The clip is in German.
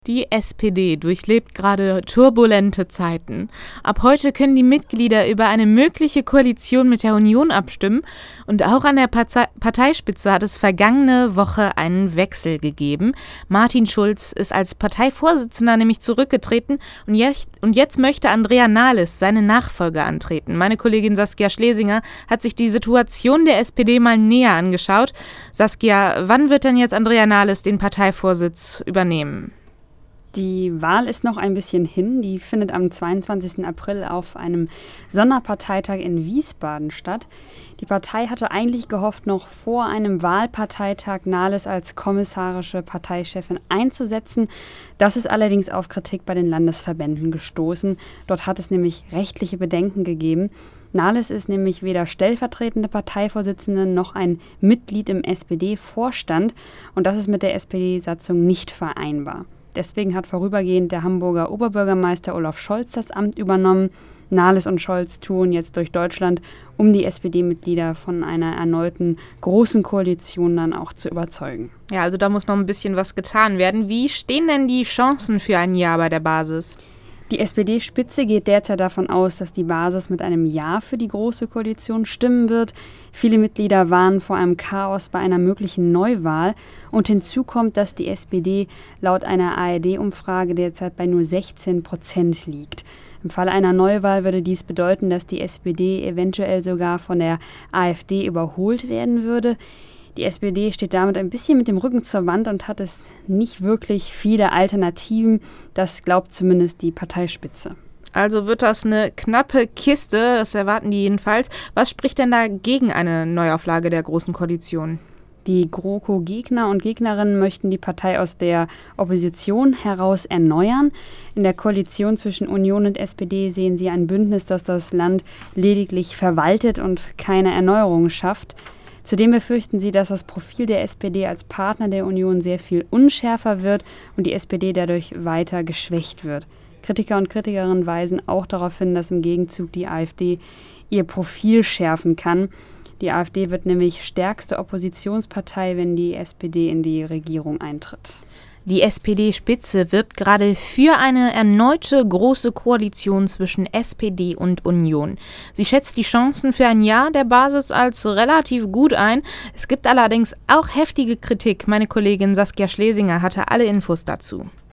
Die SPD durchlebt gerade turbulente Zeiten. Ab heute können die Mitglieder über eine mögliche Koalition mit der Union abstimmen und auch an der Parteispitze hat es vergangene Woche einen Wechsel gegeben. Martin Schulz ist als Parteivorsitzender nämlich zurückgetreten und jetzt möchte Andrea Nahles seine Nachfolge antreten. Meine Kollegin Saskia Schlesinger hat sich die Situation der SPD mal näher angeschaut. Saskia, wann wird denn jetzt Andrea Nahles den Parteivorsitz übernehmen? Die Wahl ist noch ein bisschen hin. Die findet am 22. April auf einem Sonderparteitag in Wiesbaden statt. Die Partei hatte eigentlich gehofft, noch vor einem Wahlparteitag Nahles als kommissarische Parteichefin einzusetzen. Das ist allerdings auf Kritik bei den Landesverbänden gestoßen. Dort hat es nämlich rechtliche Bedenken gegeben. Nahles ist nämlich weder stellvertretende Parteivorsitzende noch ein Mitglied im SPD-Vorstand. Und das ist mit der SPD-Satzung nicht vereinbar. Deswegen hat vorübergehend der Hamburger Oberbürgermeister Olaf Scholz das Amt übernommen. Nahles und Scholz touren jetzt durch Deutschland, um die SPD-Mitglieder von einer erneuten großen Koalition dann auch zu überzeugen. Ja, also da muss noch ein bisschen was getan werden. Wie stehen denn die Chancen für ein Ja bei der Basis? Die SPD-Spitze geht derzeit davon aus, dass die Basis mit einem Ja für die Große Koalition stimmen wird. Viele Mitglieder warnen vor einem Chaos bei einer möglichen Neuwahl. Und hinzu kommt, dass die SPD laut einer ARD-Umfrage derzeit bei nur 16% liegt. Im Falle einer Neuwahl würde dies bedeuten, dass die SPD eventuell sogar von der AfD überholt werden würde. Die SPD steht damit ein bisschen mit dem Rücken zur Wand und hat es nicht wirklich viele Alternativen. Das glaubt zumindest die Parteispitze. Also wird das eine knappe Kiste, das erwarten die jedenfalls. Was spricht denn da gegen eine Neuauflage der Großen Koalition? Die GroKo-Gegner und Gegnerinnen möchten die Partei aus der Opposition heraus erneuern. In der Koalition zwischen Union und SPD sehen sie ein Bündnis, das das Land lediglich verwaltet und keine Erneuerung schafft. Zudem befürchten sie, dass das Profil der SPD als Partner der Union sehr viel unschärfer wird und die SPD dadurch weiter geschwächt wird. Kritiker und Kritikerinnen weisen auch darauf hin, dass im Gegenzug die AfD ihr Profil schärfen kann. Die AfD wird nämlich stärkste Oppositionspartei, wenn die SPD in die Regierung eintritt. Die SPD-Spitze wirbt gerade für eine erneute große Koalition zwischen SPD und Union. Sie schätzt die Chancen für ein Ja der Basis als relativ gut ein. Es gibt allerdings auch heftige Kritik. Meine Kollegin Saskia Schlesinger hatte alle Infos dazu.